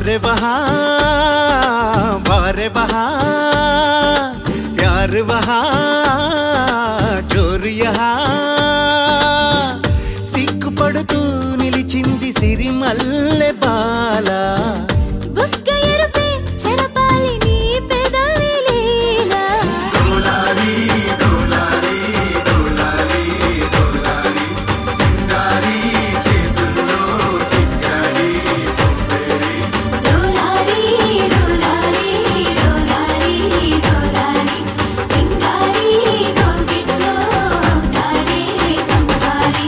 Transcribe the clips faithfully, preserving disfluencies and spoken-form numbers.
वारे वहाँ वारे वहाँ प्यार वहाँ जोर यहाँ సిగ్గుపడుతూ నిలిచింది సిరిమల్లె బాల బుగ్గ ఎరుపే చెరపాలి నీ పెదవి లీల డోలారి డోలారి డోలారి డోలారి సింగారి చేతుల్లో చిక్కాడి సొంపేరి డోలారి డోలారి డోలారి డోలారి సింగారి గోగిట్లో దాడే సంసారి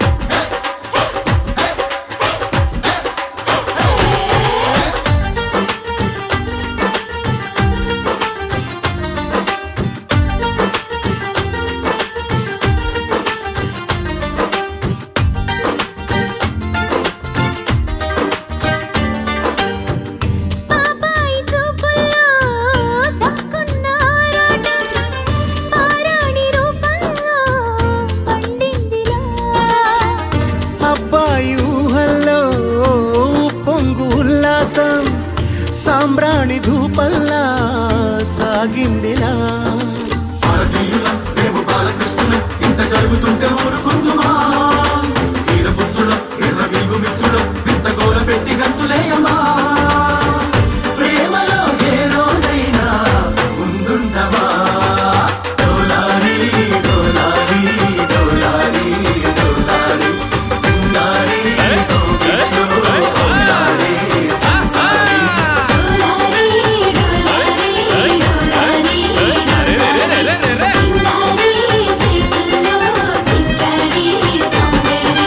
పాపాయి చూపుల్లో దాక్కున్న ఆరాటం పారాణి రూపంలో పండిందిలా అబ్బాయి ఊహల్లో పొంగు ఉల్లాసం సాంబ్రాణి ధూపల్లా సాగిందిలా భారతీయులం మేము బాలకృష్ణులం ఇంత జరుగుతుంటే ఊరుకుందుమా వీరపుత్రులం ఎర్రవీగు మిత్రులం వింత గోల పెట్టి గంతులేయమా ప్రేమలో ఏ రోజైనా ముందుండమా డోలారి డోలారి డోలారి డోలారి సింగారి కోగిట్లో ఉండాలి సంసారి డోలారి డోలారి డోలారి డోలారి సింగారి చేతుల్లో చిక్కాడి సొంపేరి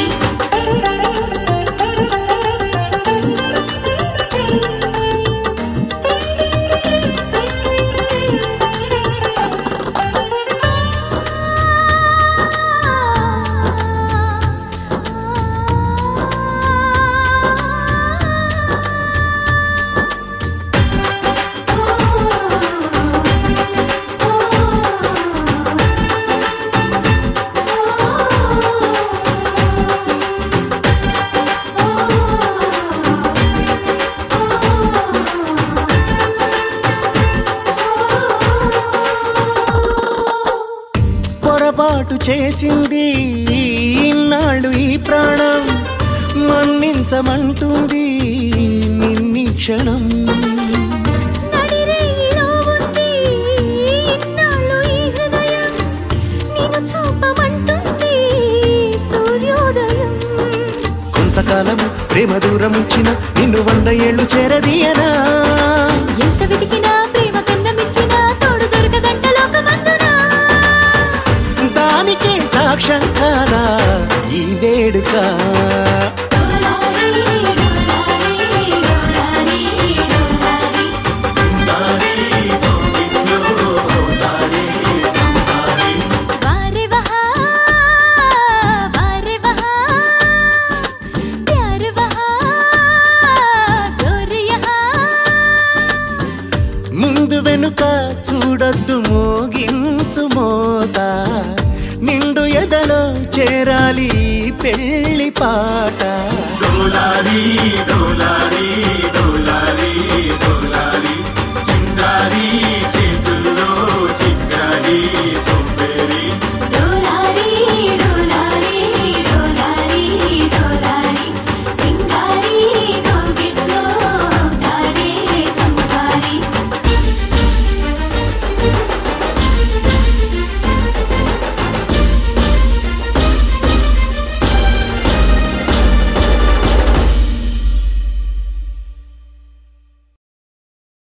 పొరపాటు చేసింది ఇన్నాళ్ళు ఈ ప్రాణం మన్నించమంటుంది నిన్ని క్షణం నడిరేయిలో ఉంది ఇన్నాళ్ళు ఈ హృదయం నిన్ను చూపమంటుంది సూర్యోదయం కొంతకాలము ప్రేమ దూరం ఉంచిన నిన్ను వంద ఏళ్ళు చేరదీయనా ఎంత వెతికినా ప్రేమ కన్నమిచ్చినా తోడు దొరకదంట లోకమందునా దానికే సాక్ష్యం కాదా ఈ వేడుక డోలారి డోలారి డోలారి డోలారి సింగారి కోగిట్లో ఉండాలి సంసారి వారే వహా వారే వహా ప్యార్ వహా జోర్ యహా ముందు వెనుక చూడొద్దు మోగించు మోత నిండు ఎదలో చేరాలి ఈ పెళ్లి పాట డోలారి డోలారి